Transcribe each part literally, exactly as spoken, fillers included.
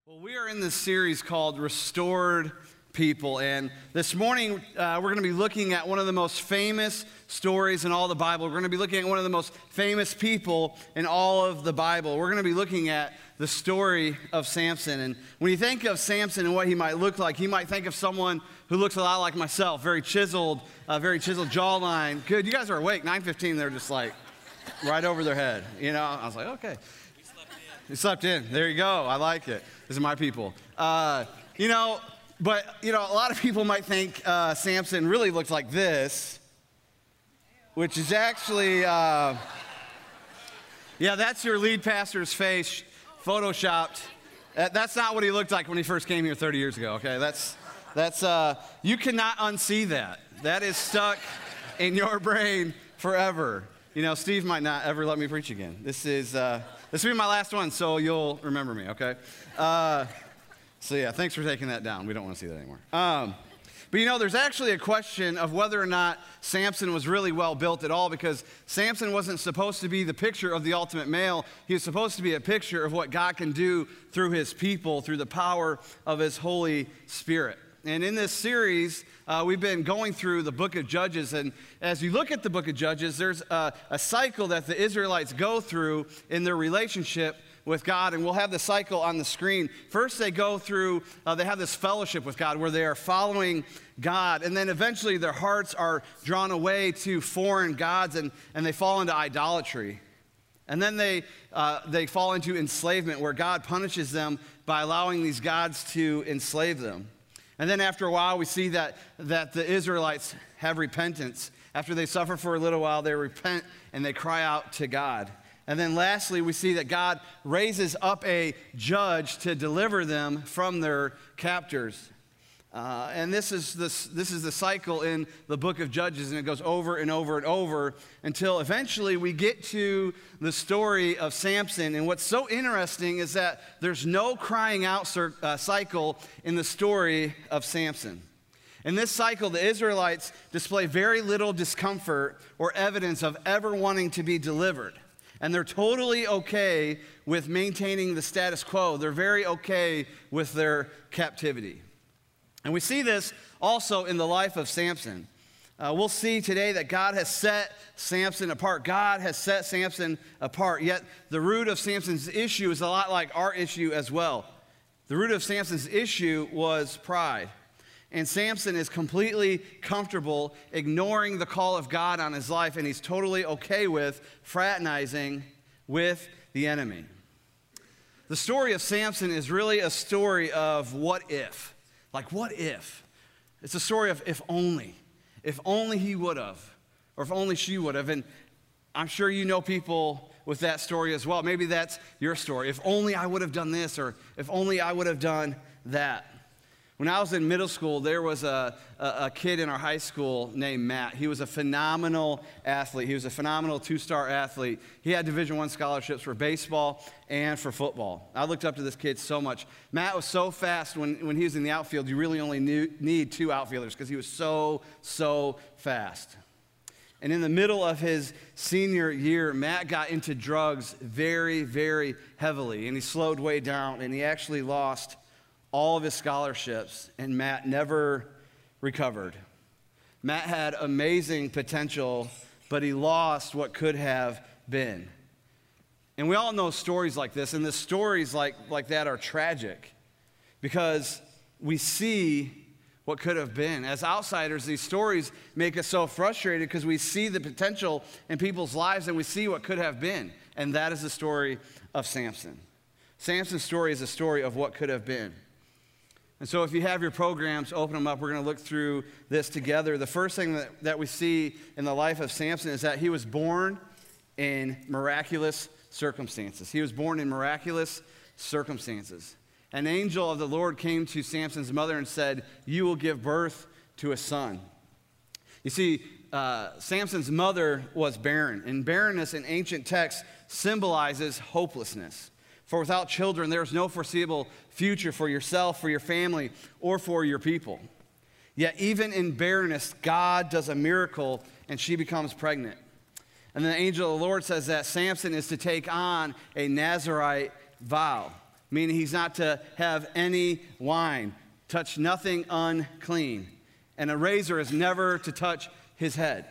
Well, we are in this series called Restored People, and this morning uh, we're going to be looking at one of the most famous stories in all the Bible. We're going to be looking at one of the most famous people in all of the Bible. We're going to be looking at the story of Samson, and when you think of Samson and what he might look like, you might think of someone who looks a lot like myself, very chiseled, uh, very chiseled jawline. Good, you guys are awake. nine fifteen, they're just like right over their head. You know, I was like, okay. You slept in. There you go. I like it. These are my people. Uh, you know, but, you know, a lot of people might think uh, Samson really looks like this, which is actually, uh, yeah, that's your lead pastor's face, photoshopped. That, that's not what he looked like when he first came here thirty years ago, okay? That's, that's uh, you cannot unsee that. That is stuck in your brain forever. You know, Steve might not ever let me preach again. This is, uh, this will be my last one, so you'll remember me, okay? Uh, so yeah, thanks for taking that down. We don't want to see that anymore. Um, but you know, there's actually a question of whether or not Samson was really well built at all, because Samson wasn't supposed to be the picture of the ultimate male. He was supposed to be a picture of what God can do through his people, through the power of his Holy Spirit. And in this series, uh, we've been going through the book of Judges. And as you look at the book of Judges, there's a, a cycle that the Israelites go through in their relationship with God. And we'll have the cycle on the screen. First, they go through, uh, they have this fellowship with God where they are following God. And then eventually their hearts are drawn away to foreign gods and, and they fall into idolatry. And then they, uh, they fall into enslavement where God punishes them by allowing these gods to enslave them. And then after a while, we see that, that the Israelites have repentance. After they suffer for a little while, they repent and they cry out to God. And then lastly, we see that God raises up a judge to deliver them from their captors. Uh, and this is, this, this is the cycle in the book of Judges, and it goes over and over and over until eventually we get to the story of Samson. And what's so interesting is that there's no crying out cir- uh, cycle in the story of Samson. In this cycle, the Israelites display very little discomfort or evidence of ever wanting to be delivered. And they're totally okay with maintaining the status quo. They're very okay with their captivity. And we see this also in the life of Samson. Uh, we'll see today that God has set Samson apart. God has set Samson apart, yet the root of Samson's issue is a lot like our issue as well. The root of Samson's issue was pride. And Samson is completely comfortable ignoring the call of God on his life, and he's totally okay with fraternizing with the enemy. The story of Samson is really a story of what if. Like, what if? It's a story of if only. If only he would have, or if only she would have. And I'm sure you know people with that story as well. Maybe that's your story. If only I would have done this, or if only I would have done that. When I was in middle school, there was a, a, a kid in our high school named Matt. He was a phenomenal athlete. He was a phenomenal two-star athlete. He had Division I scholarships for baseball and for football. I looked up to this kid so much. Matt was so fast when, when he was in the outfield, you really only knew, need two outfielders because he was so, so fast. And in the middle of his senior year, Matt got into drugs very, very heavily, and he slowed way down, and he actually lost all of his scholarships, and Matt never recovered. Matt had amazing potential, but he lost what could have been. And we all know stories like this, and the stories like, like that are tragic because we see what could have been. As outsiders, these stories make us so frustrated because we see the potential in people's lives and we see what could have been. And that is the story of Samson. Samson's story is a story of what could have been. And so if you have your programs, open them up. We're going to look through this together. The first thing that, that we see in the life of Samson is that he was born in miraculous circumstances. He was born in miraculous circumstances. An angel of the Lord came to Samson's mother and said, "You will give birth to a son." You see, uh, Samson's mother was barren, and barrenness in ancient texts symbolizes hopelessness. For without children, there is no foreseeable future for yourself, for your family, or for your people. Yet even in barrenness, God does a miracle, and she becomes pregnant. And the angel of the Lord says that Samson is to take on a Nazirite vow. meaning he's not to have any wine, touch nothing unclean, and a razor is never to touch his head.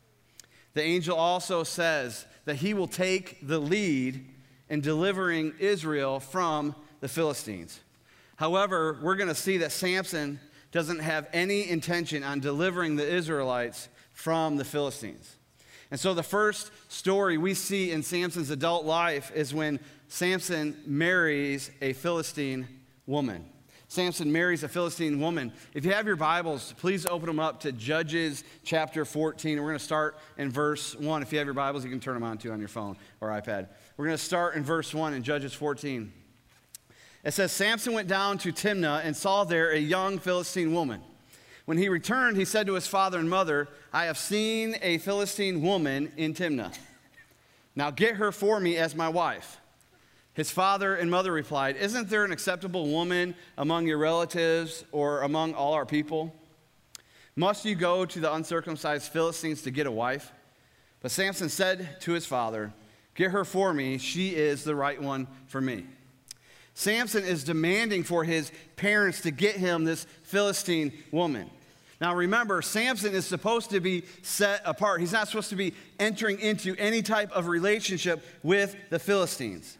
The angel also says that he will take the lead in delivering Israel from the Philistines. However, we're going to see that Samson doesn't have any intention on delivering the Israelites from the Philistines. And so the first story we see in Samson's adult life is when Samson marries a Philistine woman. Samson marries a Philistine woman. If you have your Bibles, please open them up to Judges chapter fourteen. We're going to start in verse one. If you have your Bibles, you can turn them on too on your phone or iPad. We're going to start in verse one in Judges fourteen. It says, Samson went down to Timnah and saw there a young Philistine woman. When he returned, he said to his father and mother, I have seen a Philistine woman in Timnah. Now get her for me as my wife. His father and mother replied, Isn't there an acceptable woman among your relatives or among all our people? Must you go to the uncircumcised Philistines to get a wife? But Samson said to his father, Get her for me, she is the right one for me. Samson is demanding for his parents to get him this Philistine woman. Now remember, Samson is supposed to be set apart. He's not supposed to be entering into any type of relationship with the Philistines.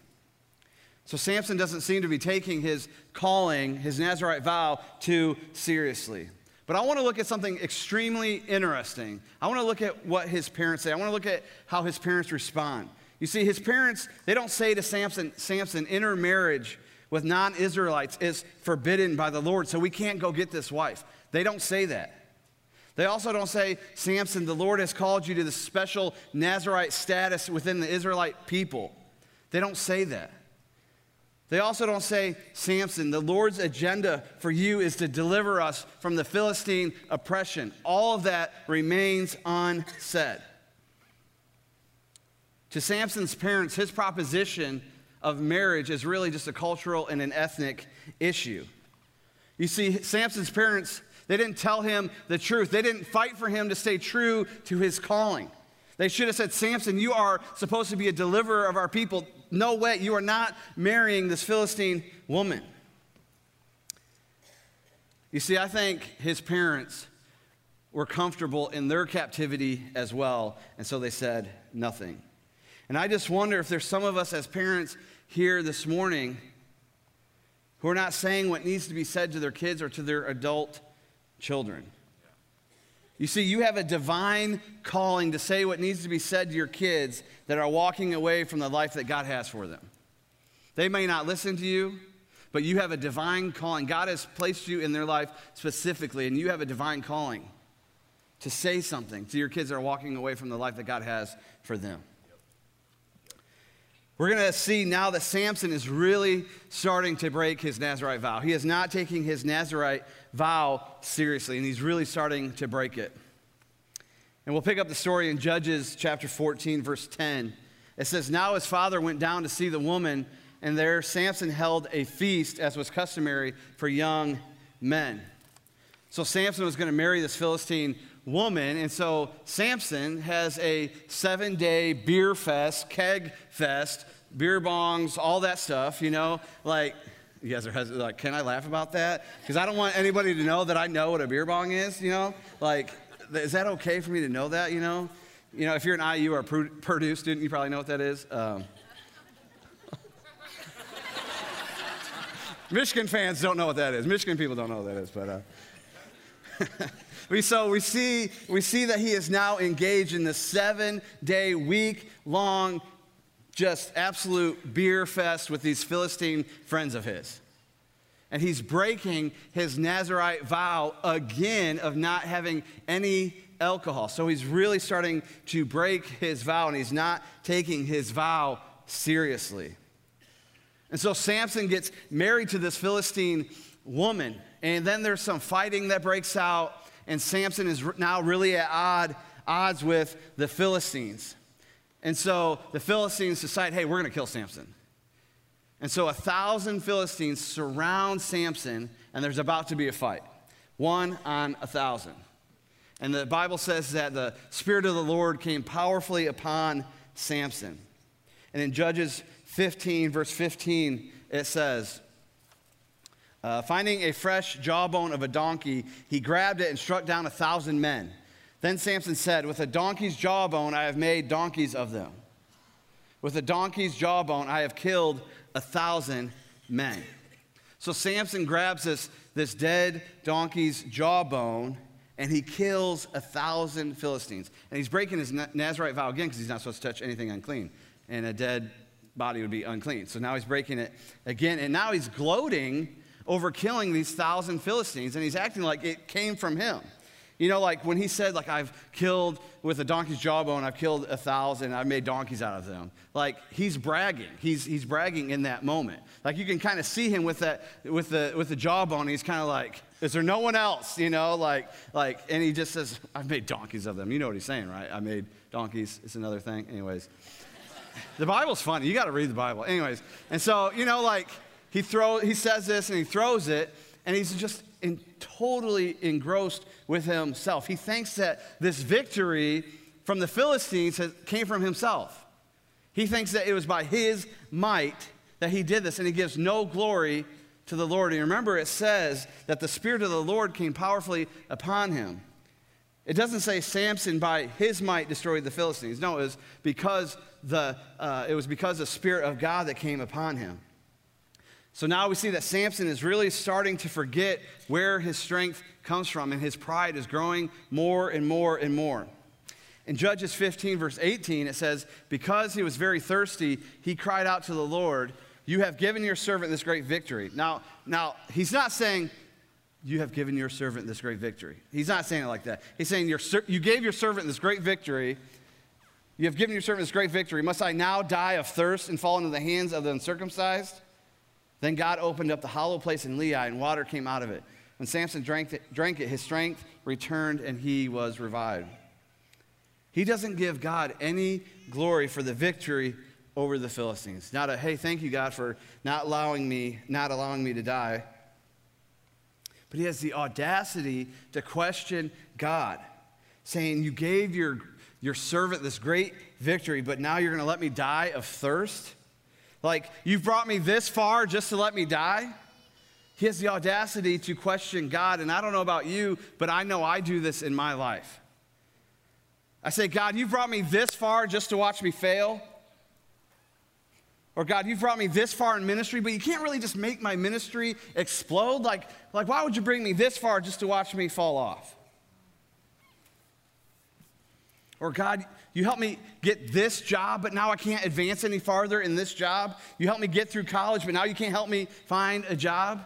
So Samson doesn't seem to be taking his calling, his Nazirite vow, too seriously. But I want to look at something extremely interesting. I want to look at what his parents say. I want to look at how his parents respond. You see, his parents, they don't say to Samson, Samson, intermarriage with non-Israelites is forbidden by the Lord, so we can't go get this wife. They don't say that. They also don't say, Samson, the Lord has called you to this special Nazirite status within the Israelite people. They don't say that. They also don't say, Samson, the Lord's agenda for you is to deliver us from the Philistine oppression. All of that remains unsaid. To Samson's parents, his proposition of marriage is really just a cultural and an ethnic issue. You see, Samson's parents, they didn't tell him the truth. They didn't fight for him to stay true to his calling. They should have said, Samson, you are supposed to be a deliverer of our people. No way, you are not marrying this Philistine woman. You see, I think his parents were comfortable in their captivity as well, and so they said nothing. And I just wonder if there's some of us as parents here this morning who are not saying what needs to be said to their kids or to their adult children. You see, you have a divine calling to say what needs to be said to your kids that are walking away from the life that God has for them. They may not listen to you, but you have a divine calling. God has placed you in their life specifically, and you have a divine calling to say something to your kids that are walking away from the life that God has for them. We're going to see now that Samson is really starting to break his Nazirite vow. He is not taking his Nazirite vow seriously, and he's really starting to break it. And we'll pick up the story in Judges chapter fourteen, verse ten. It says, Now his father went down to see the woman, and there Samson held a feast, as was customary for young men. So Samson was going to marry this Philistine woman, and so Samson has a seven-day beer fest, keg fest, beer bongs, all that stuff, you know, like, you guys are like, can I laugh about that? Because I don't want anybody to know that I know what a beer bong is, you know, like, is that okay for me to know that, you know? You know, if you're an I U or a Purdue student, you probably know what that is. Um, Michigan fans don't know what that is. Michigan people don't know what that is, but... Uh, We, so we see, we see that he is now engaged in this seven-day, week-long, just absolute beer fest with these Philistine friends of his. And he's breaking his Nazirite vow again of not having any alcohol. So he's really starting to break his vow, and he's not taking his vow seriously. And so Samson gets married to this Philistine woman, and then there's some fighting that breaks out. And Samson is now really at odd, odds with the Philistines. And so the Philistines decide, hey, we're going to kill Samson. And so a thousand Philistines surround Samson, and there's about to be a fight. One on a thousand. And the Bible says that the Spirit of the Lord came powerfully upon Samson. And in Judges fifteen, verse fifteen, it says, uh, finding a fresh jawbone of a donkey, he grabbed it and struck down a thousand men. Then Samson said, with a donkey's jawbone, I have made donkeys of them. With a donkey's jawbone, I have killed a thousand men. So Samson grabs this, this dead donkey's jawbone, and he kills a thousand Philistines. And he's breaking his Nazirite vow again because he's not supposed to touch anything unclean. And a dead body would be unclean. So now he's breaking it again. And now he's gloating over killing these thousand Philistines. And he's acting like it came from him. You know, like when he said, like, I've killed with a donkey's jawbone, I've killed a thousand, I've made donkeys out of them. Like, he's bragging. He's, he's bragging in that moment. Like, you can kind of see him with that, with the, with the jawbone. He's kind of like, is there no one else? You know, like, like, and he just says, I've made donkeys of them. You know what he's saying, right? I made donkeys. It's another thing. Anyways, the Bible's funny. You got to read the Bible. Anyways, and so, you know, like, he throw, he says this and he throws it, and he's just in, totally engrossed with himself. He thinks that this victory from the Philistines has, came from himself. He thinks that it was by his might that he did this, and he gives no glory to the Lord. And remember, it says that the Spirit of the Lord came powerfully upon him. It doesn't say Samson by his might destroyed the Philistines. No, it was because the, uh, it was because the Spirit of God that came upon him. So now we see that Samson is really starting to forget where his strength comes from, and his pride is growing more and more and more. In Judges fifteen, verse eighteen, it says, because he was very thirsty, he cried out to the Lord, you have given your servant this great victory. Now, now he's not saying, you have given your servant this great victory. He's not saying it like that. He's saying, your, you gave your servant this great victory. You have given your servant this great victory. Must I now die of thirst and fall into the hands of the uncircumcised? Then God opened up the hollow place in Lehi, and water came out of it. When Samson drank it, drank it, his strength returned, and he was revived. He doesn't give God any glory for the victory over the Philistines. Not a, hey, thank you, God, for not allowing me, not allowing me to die. But he has the audacity to question God, saying, you gave your, your servant this great victory, but now you're going to let me die of thirst? Like, you've brought me this far just to let me die? He has the audacity to question God, and I don't know about you, but I know I do this in my life. I say, God, you've brought me this far just to watch me fail? Or God, you've brought me this far in ministry, but you can't really just make my ministry explode? Like, like why would you bring me this far just to watch me fall off? Or God, you helped me get this job, but now I can't advance any farther in this job. You helped me get through college, but now you can't help me find a job.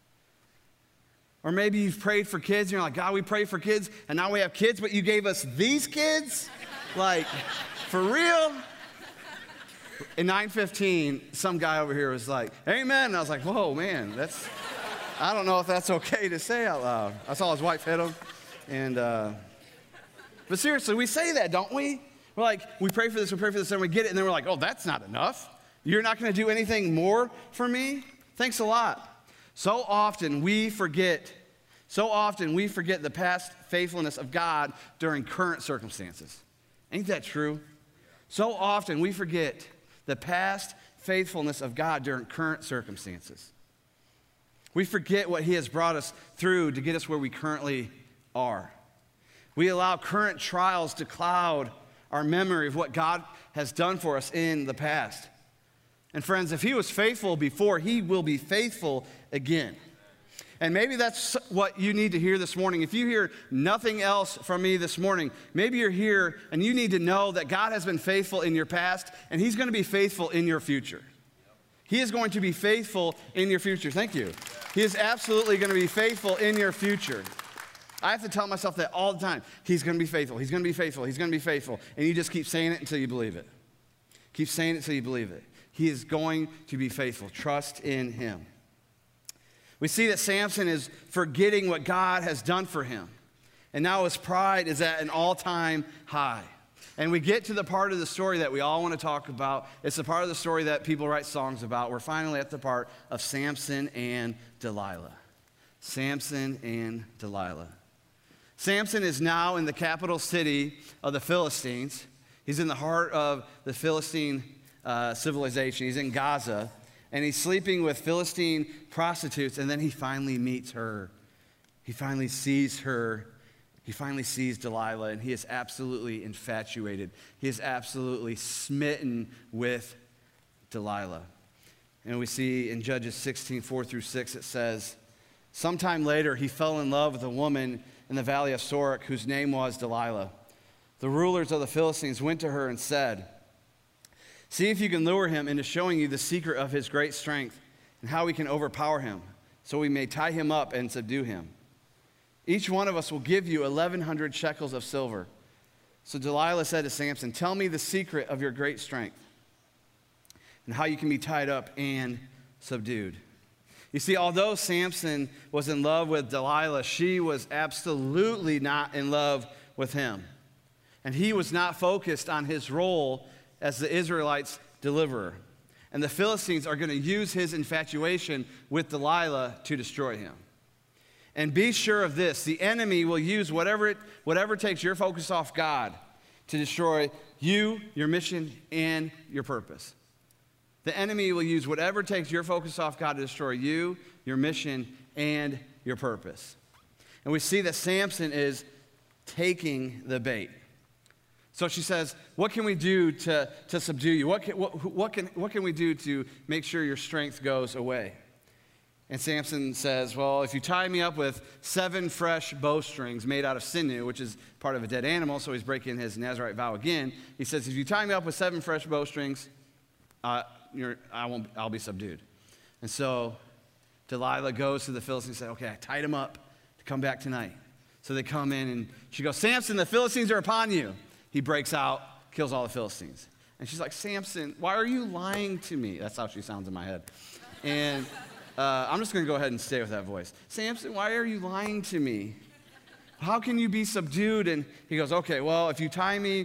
Or maybe you've prayed for kids, and you're like, God, we pray for kids, and now we have kids, but you gave us these kids? Like, for real? In nine fifteen, some guy over here was like, amen. And I was like, whoa, man, that's, I don't know if that's okay to say out loud. I saw his wife hit him, and, uh, but seriously, we say that, don't we? We're like, we pray for this, we pray for this, and we get it, and then we're like, oh, that's not enough. You're not going to do anything more for me? Thanks a lot. So often we forget, so often we forget the past faithfulness of God during current circumstances. Ain't that true? So often we forget the past faithfulness of God during current circumstances. We forget what he has brought us through to get us where we currently are. We allow current trials to cloud our memory of what God has done for us in the past. And friends, if he was faithful before, he will be faithful again. And maybe that's what you need to hear this morning. If you hear nothing else from me this morning, maybe you're here and you need to know that God has been faithful in your past, and he's going to be faithful in your future. He is going to be faithful in your future. Thank you. He is absolutely going to be faithful in your future. I have to tell myself that all the time. He's going to be faithful. He's going to be faithful. He's going to be faithful. And you just keep saying it until you believe it. Keep saying it until you believe it. He is going to be faithful. Trust in him. We see that Samson is forgetting what God has done for him. And now his pride is at an all-time high. And we get to the part of the story that we all want to talk about. It's the part of the story that people write songs about. We're finally at the part of Samson and Delilah. Samson and Delilah. Samson is now in the capital city of the Philistines. He's in the heart of the Philistine uh, civilization. He's in Gaza. And he's sleeping with Philistine prostitutes, and then he finally meets her. He finally sees her. He finally sees Delilah, and he is absolutely infatuated. He is absolutely smitten with Delilah. And we see in Judges sixteen, four through six, it says, sometime later he fell in love with a woman in the valley of Sorek whose name was Delilah. The rulers of the Philistines went to her and said, see if you can lure him into showing you the secret of his great strength and how we can overpower him, so we may tie him up and subdue him. Each one of us will give you eleven hundred shekels of silver. So Delilah said to Samson, tell me the secret of your great strength and how you can be tied up and subdued. You see, although Samson was in love with Delilah, she was absolutely not in love with him. And he was not focused on his role as the Israelites' deliverer. And the Philistines are going to use his infatuation with Delilah to destroy him. And be sure of this, the enemy will use whatever it, whatever takes your focus off God to destroy you, your mission, and your purpose. The enemy will use whatever takes your focus off God to destroy you, your mission, and your purpose. And we see that Samson is taking the bait. So she says, what can we do to, to subdue you? What can, what, what, can, what can we do to make sure your strength goes away? And Samson says, well, if you tie me up with seven fresh bowstrings made out of sinew, which is part of a dead animal, so he's breaking his Nazirite vow again. He says, if you tie me up with seven fresh bowstrings, uh, you're, I won't, I'll be subdued. And so Delilah goes to the Philistines and says, okay, I tied him up to come back tonight. So they come in and she goes, Samson, the Philistines are upon you. He breaks out, kills all the Philistines. And she's like, Samson, why are you lying to me? That's how she sounds in my head. And uh, I'm just going to go ahead and stay with that voice. Samson, why are you lying to me? How can you be subdued? And he goes, okay, well, if you tie me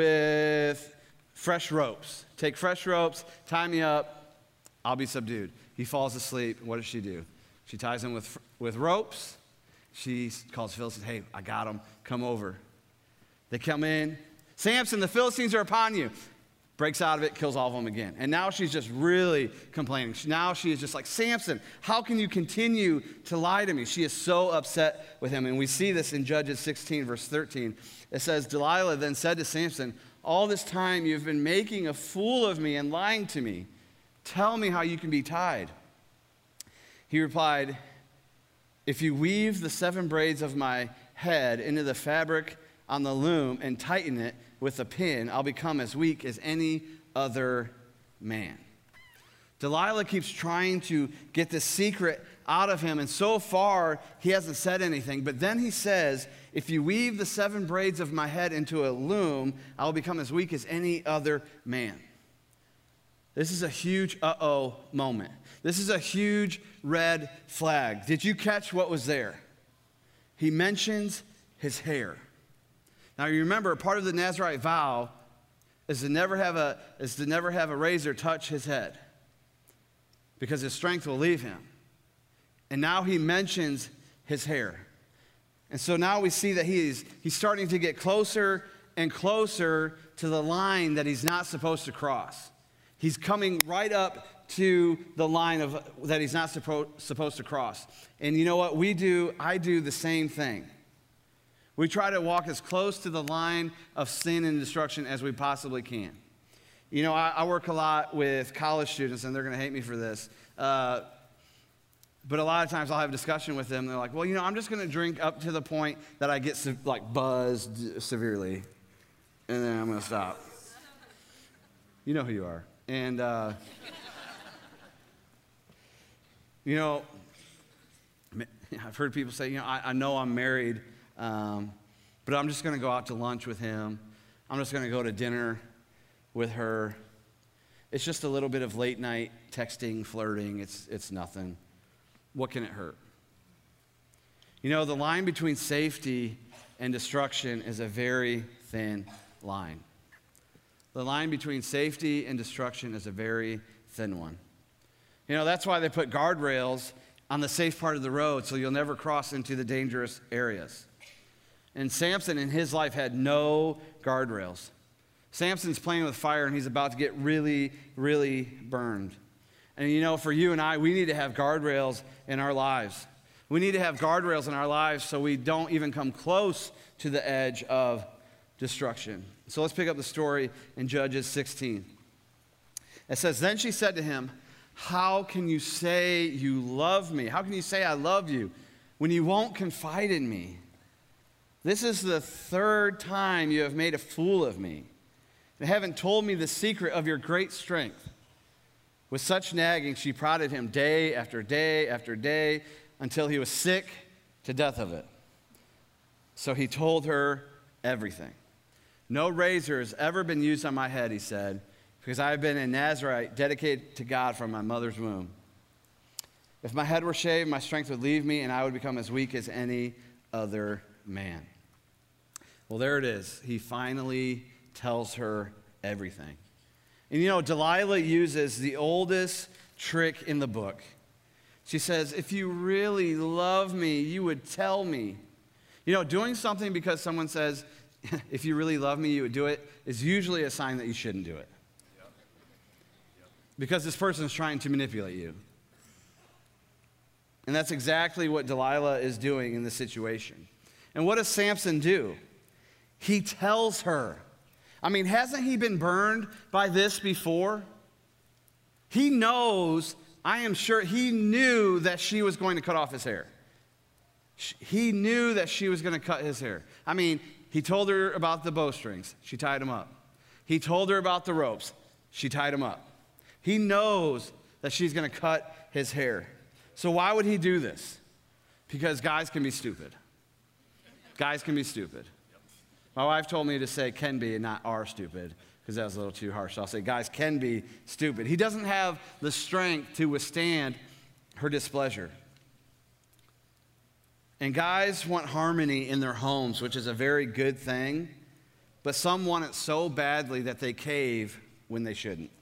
with fresh ropes, take fresh ropes, tie me up, I'll be subdued. He falls asleep. What does she do? She ties him with, with ropes. She calls Philistines, hey, I got him. Come over. They come in. Samson, the Philistines are upon you. Breaks out of it, kills all of them again. And now she's just really complaining. Now she is just like, Samson, how can you continue to lie to me? She is so upset with him. And we see this in Judges sixteen, verse thirteen. It says, Delilah then said to Samson, all this time you've been making a fool of me and lying to me. Tell me how you can be tied. He replied, if you weave the seven braids of my head into the fabric on the loom and tighten it with a pin, I'll become as weak as any other man. Delilah keeps trying to get this secret out of him, and so far he hasn't said anything. But then he says, if you weave the seven braids of my head into a loom, I'll become as weak as any other man. This is a huge uh-oh moment. This is a huge red flag. Did you catch what was there? He mentions his hair. Now you remember, part of the Nazirite vow is to never have a, is to never have a razor touch his head because his strength will leave him. And now he mentions his hair. And so now we see that he's, he's starting to get closer and closer to the line that he's not supposed to cross. He's coming right up to the line of, that he's not suppo- supposed to cross. And you know what? We do, I do the same thing. We try to walk as close to the line of sin and destruction as we possibly can. You know, I, I work a lot with college students, and they're going to hate me for this. Uh, but a lot of times I'll have a discussion with them. They're like, well, you know, I'm just going to drink up to the point that I get se- like buzzed severely, and then I'm going to stop. You know who you are. And, uh, you know, I've heard people say, you know, I, I know I'm married, Um, but I'm just going to go out to lunch with him. I'm just going to go to dinner with her. It's just a little bit of late night texting, flirting. It's, it's nothing. What can it hurt? You know, the line between safety and destruction is a very thin line. The line between safety and destruction is a very thin one. You know, that's why they put guardrails on the safe part of the road so you'll never cross into the dangerous areas. And Samson in his life had no guardrails. Samson's playing with fire and he's about to get really, really burned. And you know, for you and I, we need to have guardrails in our lives. We need to have guardrails in our lives so we don't even come close to the edge of destruction. So let's pick up the story in Judges sixteen. It says, then she said to him, how can you say you love me? How can you say I love you when you won't confide in me? This is the third time you have made a fool of me and haven't told me the secret of your great strength. With such nagging, she prodded him day after day after day until he was sick to death of it. So he told her everything. No razor has ever been used on my head, he said, because I have been a Nazirite dedicated to God from my mother's womb. If my head were shaved, my strength would leave me, and I would become as weak as any other man. Well, there it is. He finally tells her everything. And you know, Delilah uses the oldest trick in the book. She says, if you really love me, you would tell me. You know, doing something because someone says, if you really love me, you would do it, is usually a sign that you shouldn't do it. Because this person is trying to manipulate you. And that's exactly what Delilah is doing in this situation. And what does Samson do? He tells her. I mean, hasn't he been burned by this before? He knows, I am sure, he knew that she was going to cut off his hair. He knew that she was going to cut his hair. I mean, he told her about the bowstrings. She tied them up. He told her about the ropes. She tied them up. He knows that she's going to cut his hair. So why would he do this? Because guys can be stupid. Guys can be stupid. My wife told me to say can be and not are stupid because that was a little too harsh. So I'll say guys can be stupid. He doesn't have the strength to withstand her displeasure. And guys want harmony in their homes, which is a very good thing, but some want it so badly that they cave when they shouldn't.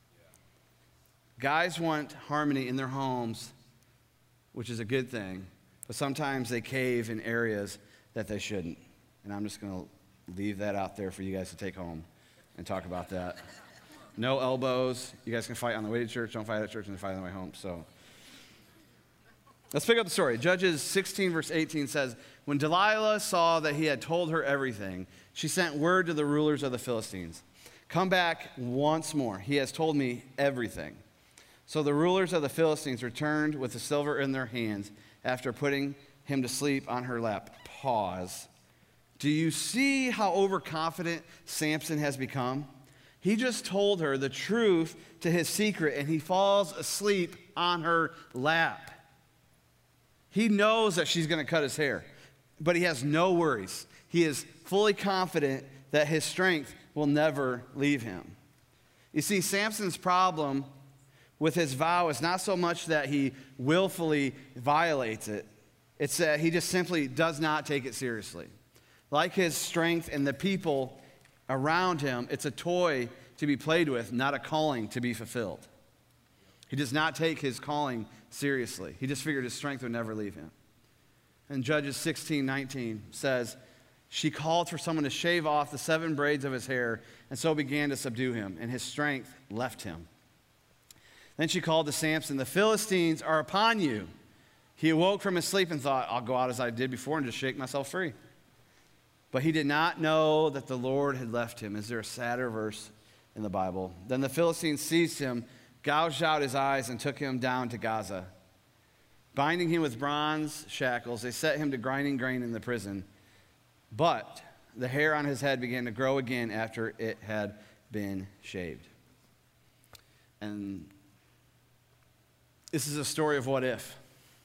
Guys want harmony in their homes, which is a good thing, but sometimes they cave in areas that they shouldn't. And I'm just going to leave that out there for you guys to take home and talk about that. No elbows. You guys can fight on the way to church. Don't fight at church and then fight on the way home. So let's pick up the story. Judges sixteen, verse eighteen says, when Delilah saw that he had told her everything, she sent word to the rulers of the Philistines. Come back once more. He has told me everything. So the rulers of the Philistines returned with the silver in their hands after putting him to sleep on her lap. Pause. Do you see how overconfident Samson has become? He just told her the truth to his secret, and he falls asleep on her lap. He knows that she's going to cut his hair, but he has no worries. He is fully confident that his strength will never leave him. You see, Samson's problem with his vow is not so much that he willfully violates it. It's that he just simply does not take it seriously. Like his strength and the people around him, it's a toy to be played with, not a calling to be fulfilled. He does not take his calling seriously. He just figured his strength would never leave him. And Judges sixteen nineteen says, she called for someone to shave off the seven braids of his hair, and so began to subdue him, and his strength left him. Then she called to Samson, the Philistines are upon you. He awoke from his sleep and thought, I'll go out as I did before and just shake myself free. But he did not know that the Lord had left him. Is there a sadder verse in the Bible? Then the Philistines seized him, gouged out his eyes, and took him down to Gaza. Binding him with bronze shackles, they set him to grinding grain in the prison. But the hair on his head began to grow again after it had been shaved. And this is a story of what if.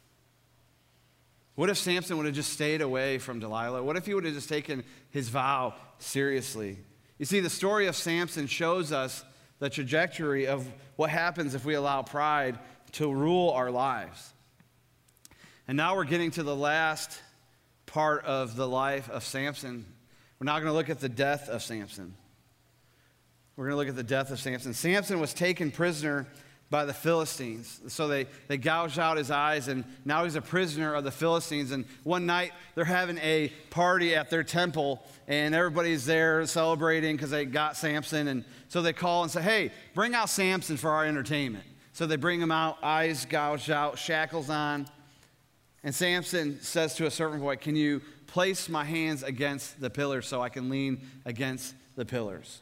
What if Samson would have just stayed away from Delilah? What if he would have just taken his vow seriously? You see, the story of Samson shows us the trajectory of what happens if we allow pride to rule our lives. And now we're getting to the last part of the life of Samson. We're not going to look at the death of Samson. We're going to look at the death of Samson. Samson was taken prisoner by the Philistines. So they, they gouged out his eyes, and now he's a prisoner of the Philistines. And one night, they're having a party at their temple, and everybody's there celebrating because they got Samson. And so they call and say, hey, bring out Samson for our entertainment. So they bring him out, eyes gouged out, shackles on. And Samson says to a servant boy, can you place my hands against the pillars so I can lean against the pillars?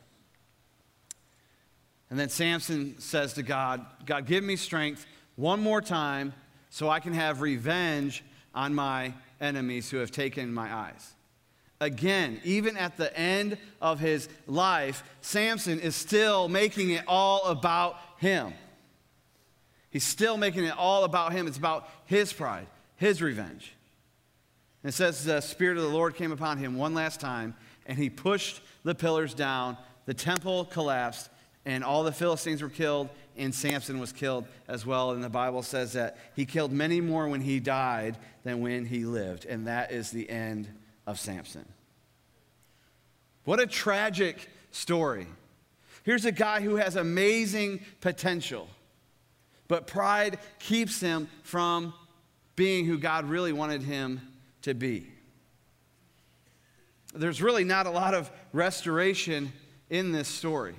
And then Samson says to God, God, give me strength one more time so I can have revenge on my enemies who have taken my eyes. Again, even at the end of his life, Samson is still making it all about him. He's still making it all about him. It's about his pride, his revenge. And it says the Spirit of the Lord came upon him one last time, and he pushed the pillars down. The temple collapsed, and all the Philistines were killed, and Samson was killed as well. And the Bible says that he killed many more when he died than when he lived. And that is the end of Samson. What a tragic story. Here's a guy who has amazing potential, but pride keeps him from being who God really wanted him to be. There's really not a lot of restoration in this story.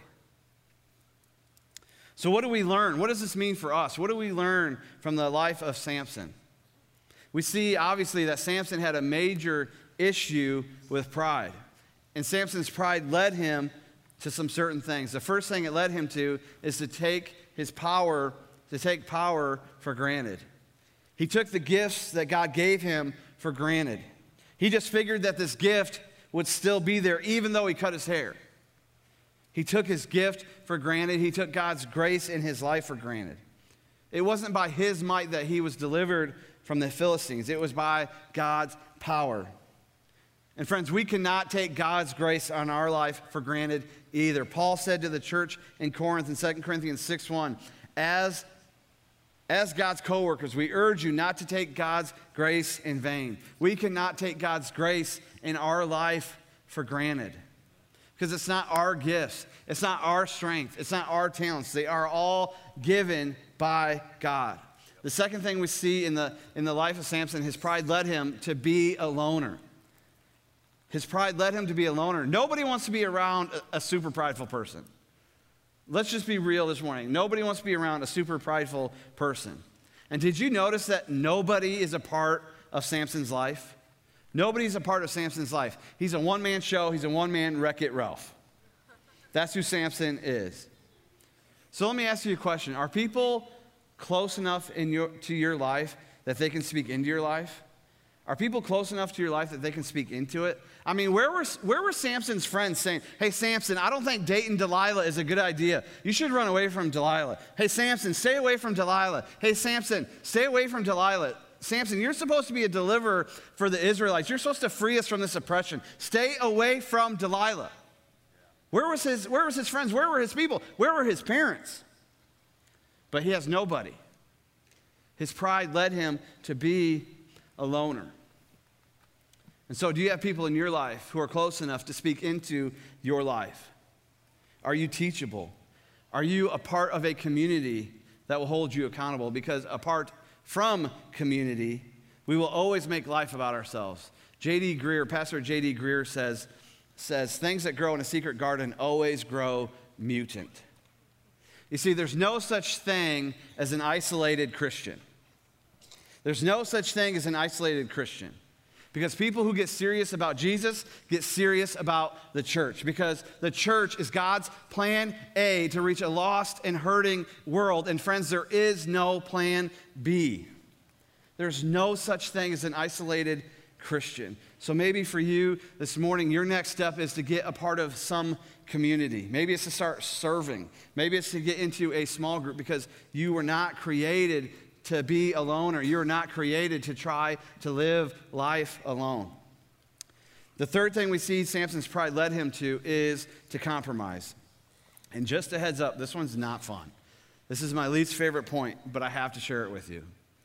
So what do we learn? What does this mean for us? What do we learn from the life of Samson? We see, obviously, that Samson had a major issue with pride. And Samson's pride led him to some certain things. The first thing it led him to is to take his power, to take power for granted. He took the gifts that God gave him for granted. He just figured that this gift would still be there even though he cut his hair. He took his gift for granted. He took God's grace in his life for granted. It wasn't by his might that he was delivered from the Philistines. It was by God's power. And friends, we cannot take God's grace on our life for granted either. Paul said to the church in Corinth in Second Corinthians six one, as, as God's co-workers, we urge you not to take God's grace in vain. We cannot take God's grace in our life for granted. Because it's not our gifts. It's not our strength. It's not our talents. They are all given by God. The second thing we see in the, in the life of Samson, his pride led him to be a loner. His pride led him to be a loner. Nobody wants to be around a, a super prideful person. Let's just be real this morning. Nobody wants to be around a super prideful person. And did you notice that nobody is a part of Samson's life? Nobody's a part of Samson's life. He's a one-man show. He's a one-man Wreck-It Ralph. That's who Samson is. So let me ask you a question. Are people close enough in your, to your life that they can speak into your life? Are people close enough to your life that they can speak into it? I mean, where were, where were Samson's friends saying, hey, Samson, I don't think dating Delilah is a good idea. You should run away from Delilah. Hey, Samson, stay away from Delilah. Hey, Samson, stay away from Delilah. Samson, you're supposed to be a deliverer for the Israelites. You're supposed to free us from this oppression. Stay away from Delilah. Where was his, where was his friends? Where were his people? Where were his parents? But he has nobody. His pride led him to be a loner. And so do you have people in your life who are close enough to speak into your life? Are you teachable? Are you a part of a community that will hold you accountable? Because apart from community, we will always make life about ourselves. J D Greer, Pastor J D Greer says, says, things that grow in a secret garden always grow mutant. You see, there's no such thing as an isolated Christian. There's no such thing as an isolated Christian. Because people who get serious about Jesus get serious about the church. Because the church is God's plan A to reach a lost and hurting world. And friends, there is no plan B. There's no such thing as an isolated Christian. So maybe for you this morning, your next step is to get a part of some community. Maybe it's to start serving. Maybe it's to get into a small group because you were not created to be alone, or you're not created to try to live life alone. The third thing we see Samson's pride led him to is to compromise. And just a heads up, this one's not fun. This is my least favorite point, but I have to share it with you.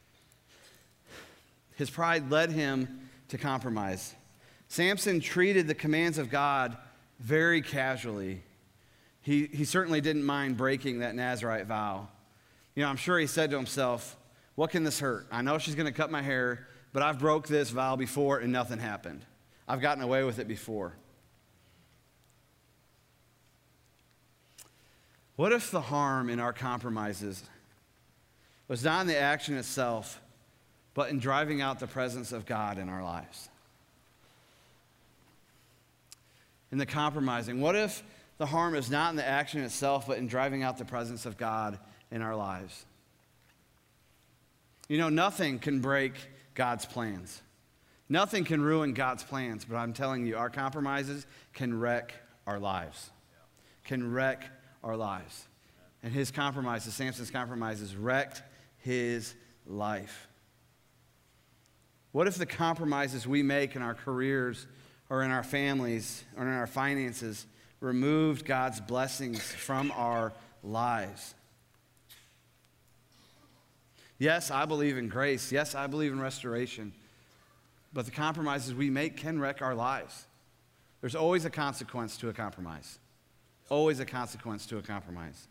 His pride led him to compromise. Samson treated the commands of God very casually. He, he certainly didn't mind breaking that Nazirite vow. You know, I'm sure he said to himself, what can this hurt? I know she's going to cut my hair, but I've broke this vow before and nothing happened. I've gotten away with it before. What if the harm in our compromises was not in the action itself, but in driving out the presence of God in our lives. In the compromising. What if the harm is not in the action itself, but in driving out the presence of God in our lives? You know, nothing can break God's plans. Nothing can ruin God's plans, but I'm telling you, our compromises can wreck our lives. Can wreck our lives. And his compromises, Samson's compromises, wrecked his life. What if the compromises we make in our careers or in our families or in our finances removed God's blessings from our lives? Yes, I believe in grace. Yes, I believe in restoration. But the compromises we make can wreck our lives. There's always a consequence to a compromise. Always a consequence to a compromise.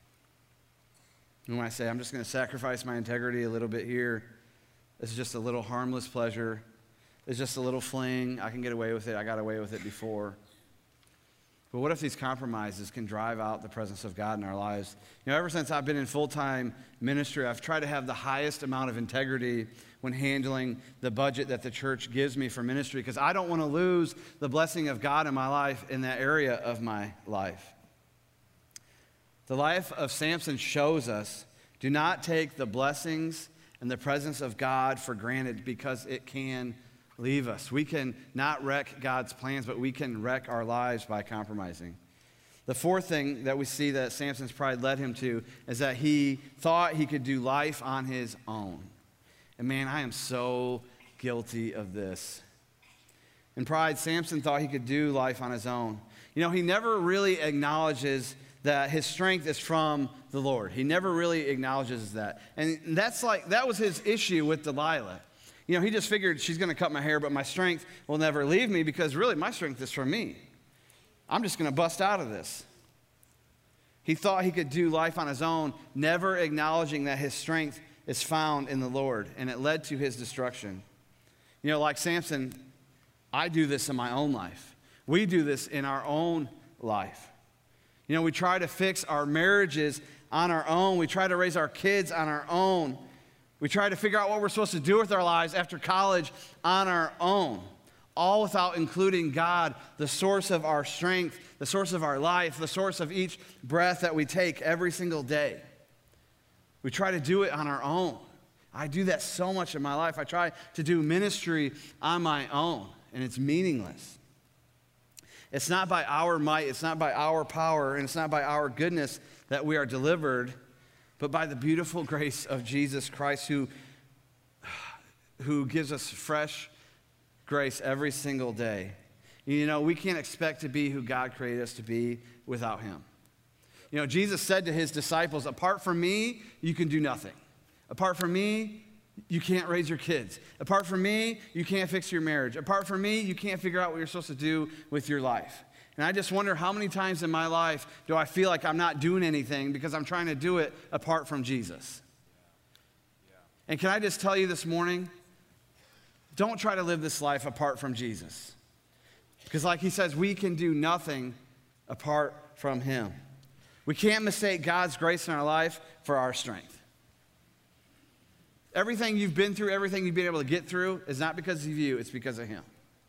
And when I say, I'm just going to sacrifice my integrity a little bit here, it's just a little harmless pleasure. It's just a little fling. I can get away with it. I got away with it before. But what if these compromises can drive out the presence of God in our lives? You know, ever since I've been in full-time ministry, I've tried to have the highest amount of integrity when handling the budget that the church gives me for ministry, because I don't want to lose the blessing of God in my life in that area of my life. The life of Samson shows us, do not take the blessings and the presence of God for granted, because it can leave us. We can not wreck God's plans, but we can wreck our lives by compromising. The fourth thing that we see that Samson's pride led him to is that he thought he could do life on his own. And man, I am so guilty of this. In pride, Samson thought he could do life on his own. You know, he never really acknowledges that his strength is from the Lord. He never really acknowledges that. And that's like, that was his issue with Delilah. You know, he just figured, she's going to cut my hair, but my strength will never leave me, because really my strength is from me. I'm just going to bust out of this. He thought he could do life on his own, never acknowledging that his strength is found in the Lord, and it led to his destruction. You know, like Samson, I do this in my own life. We do this in our own life. You know, we try to fix our marriages on our own. We try to raise our kids on our own. We try to figure out what we're supposed to do with our lives after college on our own, all without including God, the source of our strength, the source of our life, the source of each breath that we take every single day. We try to do it on our own. I do that so much in my life. I try to do ministry on my own, and it's meaningless. It's not by our might, it's not by our power, and it's not by our goodness that we are delivered, but by the beautiful grace of Jesus Christ, who, who gives us fresh grace every single day. You know, we can't expect to be who God created us to be without him. You know, Jesus said to his disciples, apart from me, you can do nothing. Apart from me, you can't raise your kids. Apart from me, you can't fix your marriage. Apart from me, you can't figure out what you're supposed to do with your life. And I just wonder, how many times in my life do I feel like I'm not doing anything because I'm trying to do it apart from Jesus? Yeah. Yeah. And can I just tell you this morning, don't try to live this life apart from Jesus. Because like he says, we can do nothing apart from him. We can't mistake God's grace in our life for our strength. Everything you've been through, everything you've been able to get through is not because of you, it's because of him.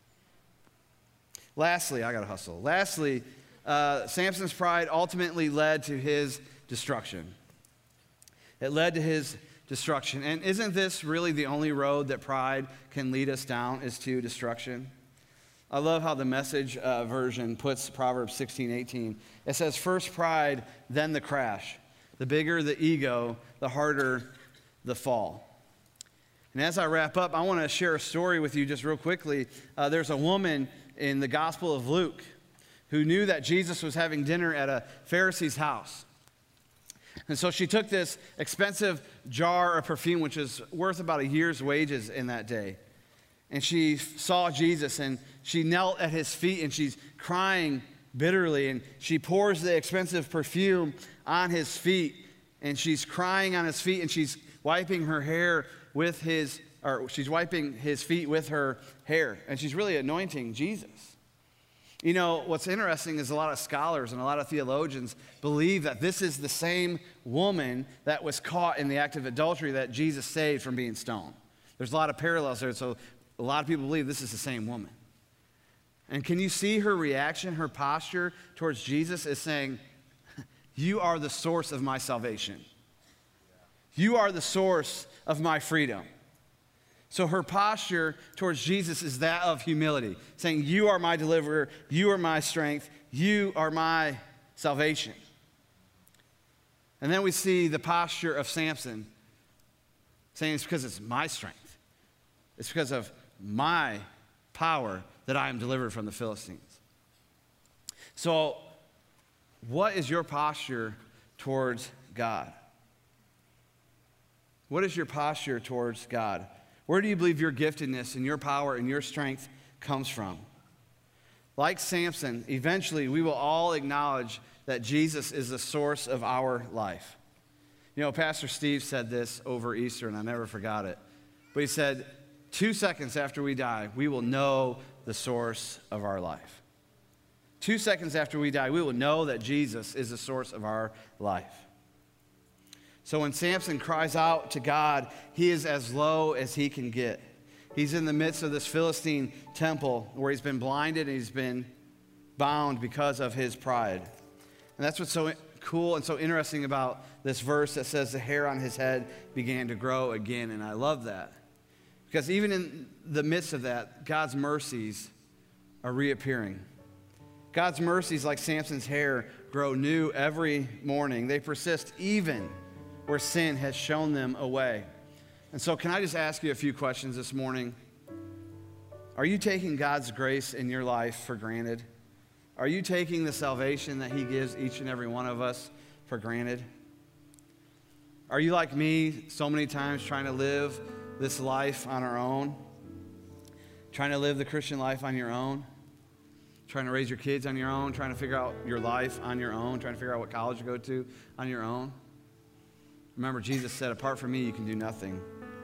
Lastly, I got to hustle. Lastly, uh, Samson's pride ultimately led to his destruction. It led to his destruction. And isn't this really the only road that pride can lead us down, is to destruction? I love how the Message uh, version puts Proverbs sixteen eighteen. It says, first pride, then the crash. The bigger the ego, the harder the fall. And as I wrap up, I want to share a story with you just real quickly. Uh, there's a woman in the Gospel of Luke who knew that Jesus was having dinner at a Pharisee's house. And so she took this expensive jar of perfume, which is worth about a year's wages in that day. And she saw Jesus, and she knelt at his feet, and she's crying bitterly. And she pours the expensive perfume on his feet, and she's crying on his feet, and she's wiping her hair with his, or she's wiping his feet with her hair. And she's really anointing Jesus. You know, what's interesting is a lot of scholars and a lot of theologians believe that this is the same woman that was caught in the act of adultery that Jesus saved from being stoned. There's a lot of parallels there, so a lot of people believe this is the same woman. And can you see her reaction, her posture towards Jesus is saying, you are the source of my salvation. You are the source of my freedom. So her posture towards Jesus is that of humility, saying, you are my deliverer, you are my strength, you are my salvation. And then we see the posture of Samson, saying it's because it's my strength. It's because of my power that I am delivered from the Philistines. So what is your posture towards God? What is your posture towards God? Where do you believe your giftedness and your power and your strength comes from? Like Samson, eventually we will all acknowledge that Jesus is the source of our life. You know, Pastor Steve said this over Easter, and I never forgot it. But he said, two seconds after we die, we will know the source of our life. Two seconds after we die, we will know that Jesus is the source of our life. So when Samson cries out to God, he is as low as he can get. He's in the midst of this Philistine temple where he's been blinded and he's been bound because of his pride. And that's what's so cool and so interesting about this verse that says the hair on his head began to grow again. And I love that. Because even in the midst of that, God's mercies are reappearing. God's mercies, like Samson's hair, grow new every morning. They persist even where sin has shown them a way. And so can I just ask you a few questions this morning? Are you taking God's grace in your life for granted? Are you taking the salvation that he gives each and every one of us for granted? Are you like me so many times trying to live this life on our own? Trying to live the Christian life on your own? Trying to raise your kids on your own? Trying to figure out your life on your own? Trying to figure out what college to go to on your own? Remember, Jesus said, apart from me, you can do nothing.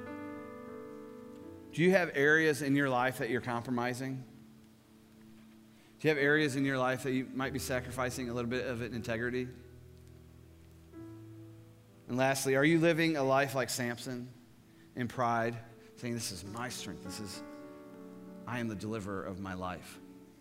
Do you have areas in your life that you're compromising? Do you have areas in your life that you might be sacrificing a little bit of integrity? And lastly, are you living a life like Samson in pride, saying, this is my strength, this is, I am the deliverer of my life?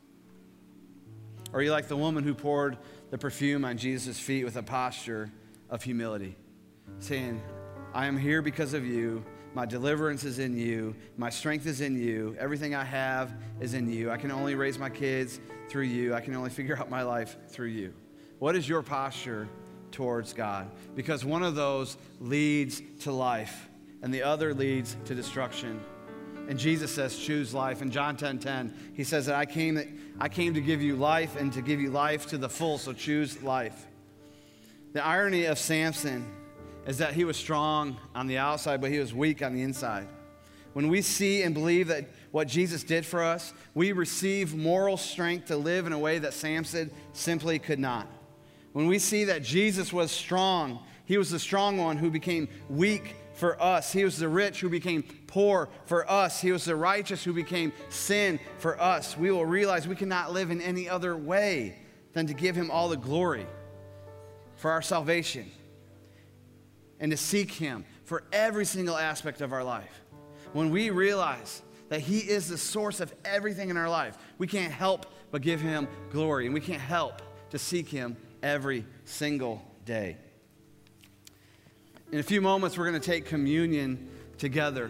Or are you like the woman who poured the perfume on Jesus' feet with a posture of humility, saying, I am here because of you. My deliverance is in you. My strength is in you. Everything I have is in you. I can only raise my kids through you. I can only figure out my life through you. What is your posture towards God? Because one of those leads to life, and the other leads to destruction. And Jesus says, choose life. In John ten ten, he says that I came, that I came to give you life and to give you life to the full, so choose life. The irony of Samson is that he was strong on the outside, but he was weak on the inside. When we see and believe that what Jesus did for us, we receive moral strength to live in a way that Samson simply could not. When we see that Jesus was strong, he was the strong one who became weak for us. He was the rich who became poor for us. He was the righteous who became sin for us. We will realize we cannot live in any other way than to give him all the glory for our salvation and to seek him for every single aspect of our life. When we realize that he is the source of everything in our life, we can't help but give him glory, and we can't help to seek him every single day. In a few moments, we're going to take communion together.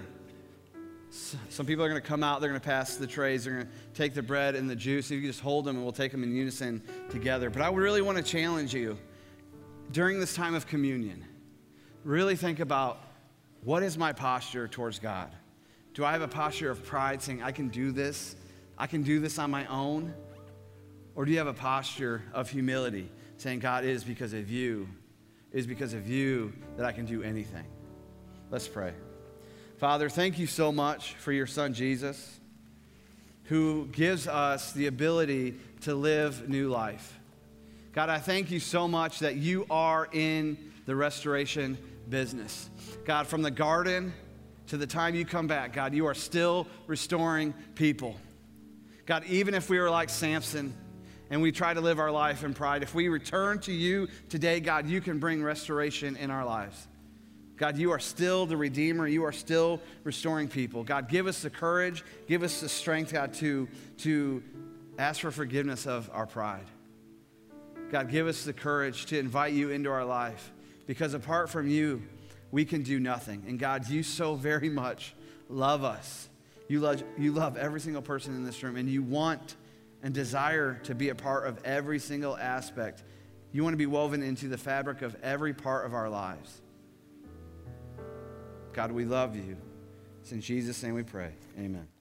Some people are going to come out, they're going to pass the trays, they're going to take the bread and the juice. You can just hold them and we'll take them in unison together. But I really want to challenge you during this time of communion. Really think about, what is my posture towards God? Do I have a posture of pride saying, I can do this, I can do this on my own? Or do you have a posture of humility saying, God, it is because of you, it is because of you that I can do anything? Let's pray. Father, thank you so much for your son Jesus, who gives us the ability to live new life. God, I thank you so much that you are in the restoration business. God, from the garden to the time you come back, God, you are still restoring people. God, even if we were like Samson, and we try to live our life in pride, if we return to you today, God, you can bring restoration in our lives. God, you are still the Redeemer. You are still restoring people. God, give us the courage, give us the strength, God, to, to ask for forgiveness of our pride. God, give us the courage to invite you into our life, because apart from you, we can do nothing. And God, you so very much love us. You love, you love every single person in this room, and you want and desire to be a part of every single aspect. You want to be woven into the fabric of every part of our lives. God, we love you. It's in Jesus' name we pray. Amen.